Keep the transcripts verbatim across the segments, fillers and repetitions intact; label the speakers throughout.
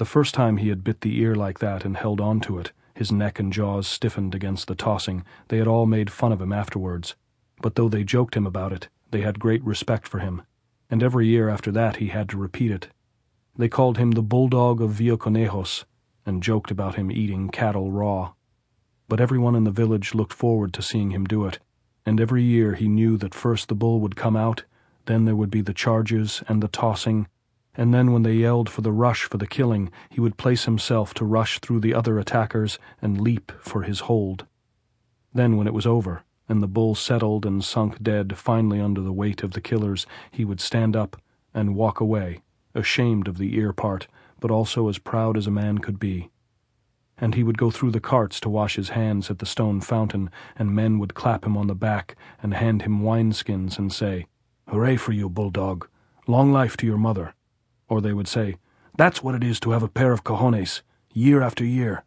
Speaker 1: The first time he had bit the ear like that and held on to it, his neck and jaws stiffened against the tossing, they had all made fun of him afterwards. But though they joked him about it, they had great respect for him, and every year after that he had to repeat it. They called him the bulldog of Villaconejos, and joked about him eating cattle raw. But everyone in the village looked forward to seeing him do it, and every year he knew that first the bull would come out, then there would be the charges and the tossing, and then when they yelled for the rush for the killing, he would place himself to rush through the other attackers and leap for his hold. Then when it was over, and the bull settled and sunk dead finally under the weight of the killers, he would stand up and walk away, ashamed of the ear part, but also as proud as a man could be. And he would go through the carts to wash his hands at the stone fountain, and men would clap him on the back and hand him wineskins and say, "Hooray for you, bulldog! Long life to your mother!" Or they would say, "That's what it is to have a pair of cojones, year after year."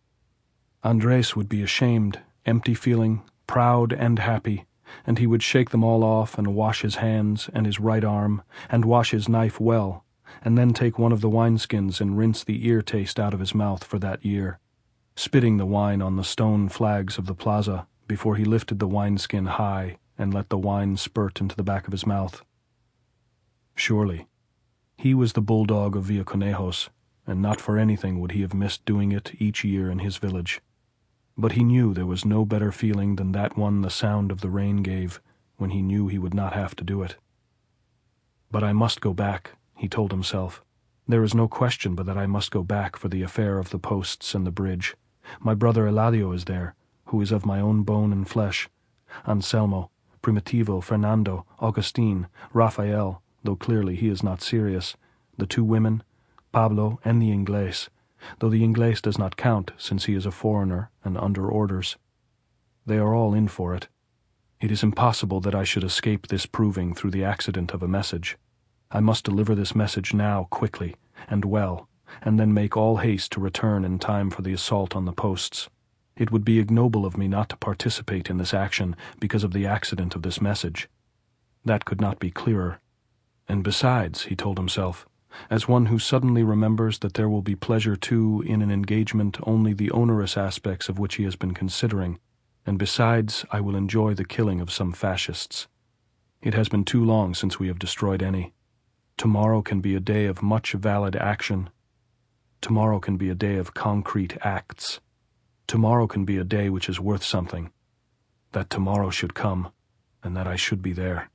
Speaker 1: Andres would be ashamed, empty-feeling, proud and happy, and he would shake them all off and wash his hands and his right arm, and wash his knife well, and then take one of the wineskins and rinse the ear taste out of his mouth for that year, spitting the wine on the stone flags of the plaza before he lifted the wineskin high and let the wine spurt into the back of his mouth. Surely, he was the bulldog of Villaconejos, and not for anything would he have missed doing it each year in his village. But he knew there was no better feeling than that one the sound of the rain gave, when he knew he would not have to do it. "But I must go back," he told himself. "There is no question but that I must go back for the affair of the posts and the bridge. My brother Eladio is there, who is of my own bone and flesh. Anselmo, Primitivo, Fernando, Augustine, Raphael, though clearly he is not serious, the two women, Pablo and the Inglés, though the Inglés does not count since he is a foreigner and under orders. They are all in for it. It is impossible that I should escape this proving through the accident of a message. I must deliver this message now quickly and well, and then make all haste to return in time for the assault on the posts. It would be ignoble of me not to participate in this action because of the accident of this message. That could not be clearer. And besides, he told himself, as one who suddenly remembers that there will be pleasure too in an engagement only the onerous aspects of which he has been considering, and besides I will enjoy the killing of some fascists. It has been too long since we have destroyed any. Tomorrow can be a day of much valid action. Tomorrow can be a day of concrete acts. Tomorrow can be a day which is worth something. That tomorrow should come, and that I should be there."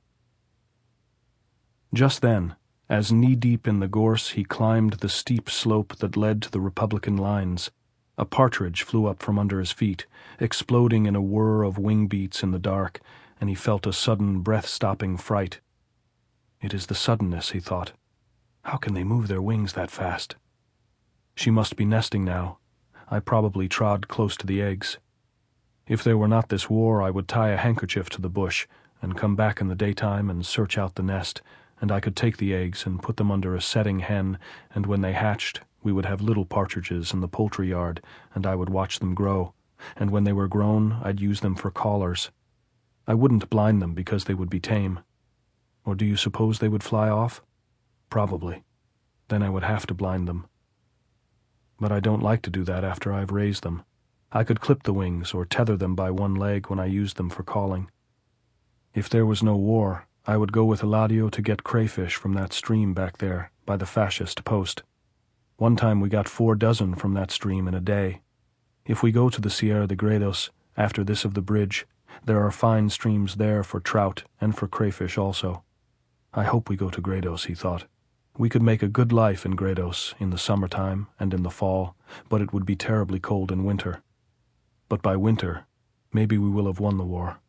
Speaker 1: Just then, as knee-deep in the gorse he climbed the steep slope that led to the Republican lines, a partridge flew up from under his feet, exploding in a whir of wing beats in the dark, and he felt a sudden breath-stopping fright. It is the suddenness, he thought. How can they move their wings that fast? She must be nesting now. I probably trod close to the eggs. If there were not this war, I would tie a handkerchief to the bush and come back in the daytime and search out the nest, and I could take the eggs and put them under a setting hen, and when they hatched, we would have little partridges in the poultry yard, and I would watch them grow, and when they were grown, I'd use them for callers. I wouldn't blind them because they would be tame. Or do you suppose they would fly off? Probably. Then I would have to blind them. But I don't like to do that after I've raised them. I could clip the wings or tether them by one leg when I used them for calling. If there was no war, I would go with Eladio to get crayfish from that stream back there, by the fascist post. One time we got four dozen from that stream in a day. If we go to the Sierra de Gredos, after this of the bridge, there are fine streams there for trout and for crayfish also. I hope we go to Gredos, he thought. We could make a good life in Gredos in the summertime and in the fall, but it would be terribly cold in winter. But by winter, maybe we will have won the war.